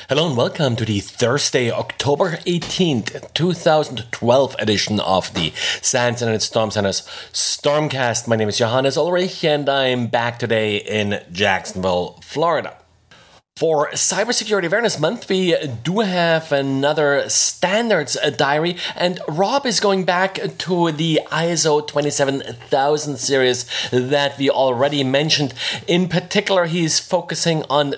Hello and welcome to the Thursday, October 18th, 2012 edition of the SANS Internet Storm Center's Stormcast. My name is Johannes Ulrich and I'm back today in Jacksonville, Florida. For Cybersecurity Awareness Month, we do have another standards diary, and Rob is going back to the ISO 27000 series that we already mentioned. In particular, he's focusing on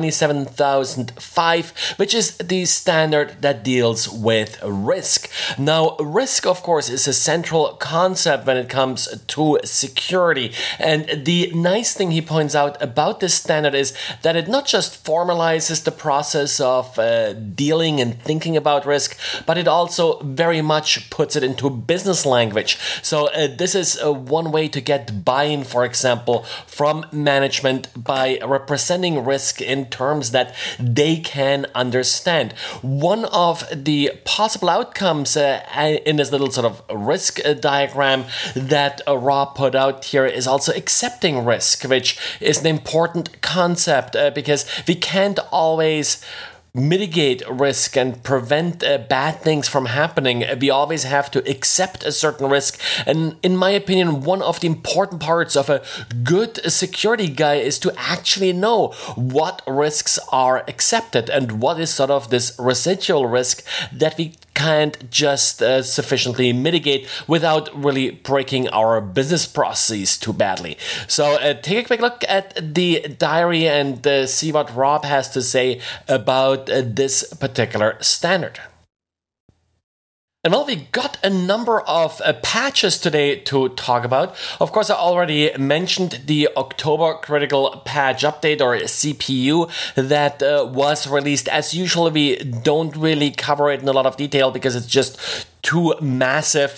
27005, which is the standard that deals with risk. Now, risk, of course, is a central concept when it comes to security, and the nice thing he points out about this standard is that it not just formalizes the process of dealing and thinking about risk, but it also very much puts it into business language. So this is one way to get buy-in, for example, from management by representing risk in terms that they can understand. One of the possible outcomes in this little sort of risk diagram that Rob put out here is also accepting risk, which is an important concept because we can't always mitigate risk and prevent bad things from happening. We always have to accept a certain risk. And in my opinion, one of the important parts of a good security guy is to actually know what risks are accepted and what is sort of this residual risk that we can't just sufficiently mitigate without really breaking our business processes too badly. So take a quick look at the diary and see what Rob has to say about this particular standard. And well, we got a number of patches today to talk about. Of course, I already mentioned the October Critical Patch Update, or CPU, that was released. As usual, we don't really cover it in a lot of detail because it's just too massive.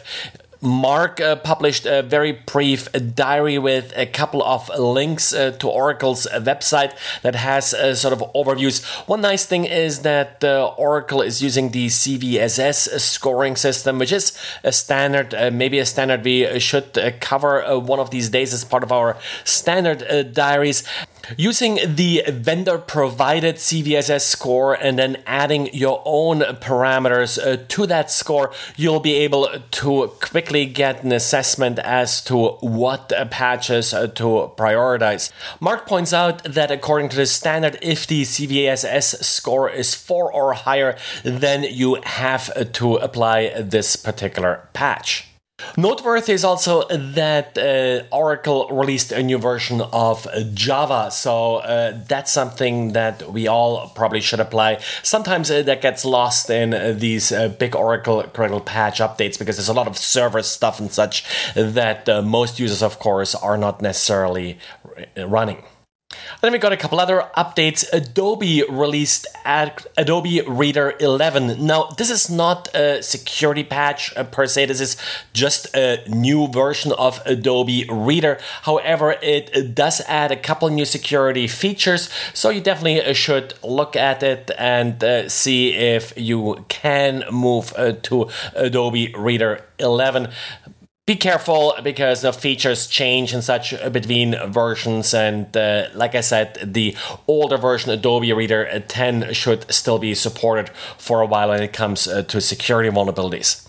Mark published a very brief diary with a couple of links to Oracle's website that has sort of overviews. One nice thing is that Oracle is using the CVSS scoring system, which is a standard, maybe a standard we should cover one of these days as part of our standard diaries. Using the vendor-provided CVSS score and then adding your own parameters to that score, you'll be able to quickly get an assessment as to what patches to prioritize. Mark points out that according to the standard, if the CVSS score is 4 or higher, then you have to apply this particular patch. Noteworthy is also that Oracle released a new version of Java, so that's something that we all probably should apply. Sometimes that gets lost in these big Oracle Critical Patch updates because there's a lot of server stuff and such that most users, of course, are not necessarily running. Then we got a couple other updates. Adobe released Adobe Reader 11. Now, this is not a security patch per se. This is just a new version of Adobe Reader. However, it does add a couple new security features, so you definitely should look at it and see if you can move to Adobe Reader 11. Be careful because the features change and such between versions, and like I said, the older version Adobe Reader 10 should still be supported for a while when it comes to security vulnerabilities.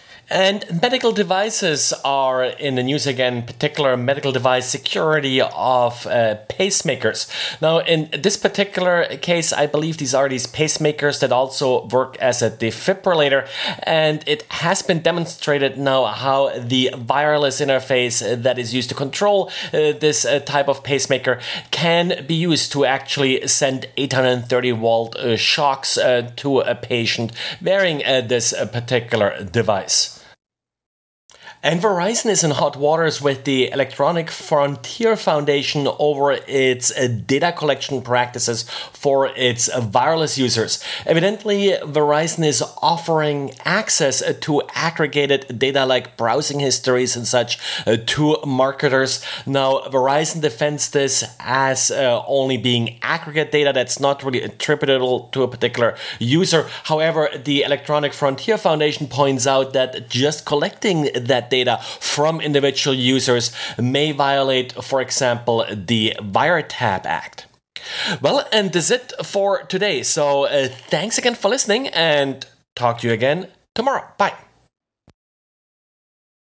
And medical devices are in the news again, particular medical device security of pacemakers. Now, in this particular case, I believe these pacemakers that also work as a defibrillator, and it has been demonstrated now how the wireless interface that is used to control this type of pacemaker can be used to actually send 830 volt shocks to a patient wearing this particular device. And Verizon is in hot waters with the Electronic Frontier Foundation over its data collection practices for its wireless users. Evidently, Verizon is offering access to aggregated data like browsing histories and such to marketers. Now, Verizon defends this as only being aggregate data that's not really attributable to a particular user. However, the Electronic Frontier Foundation points out that just collecting that data from individual users may violate, for example, the Wiretap Act. Well, and that's it for today. So thanks again for listening and talk to you again tomorrow. Bye.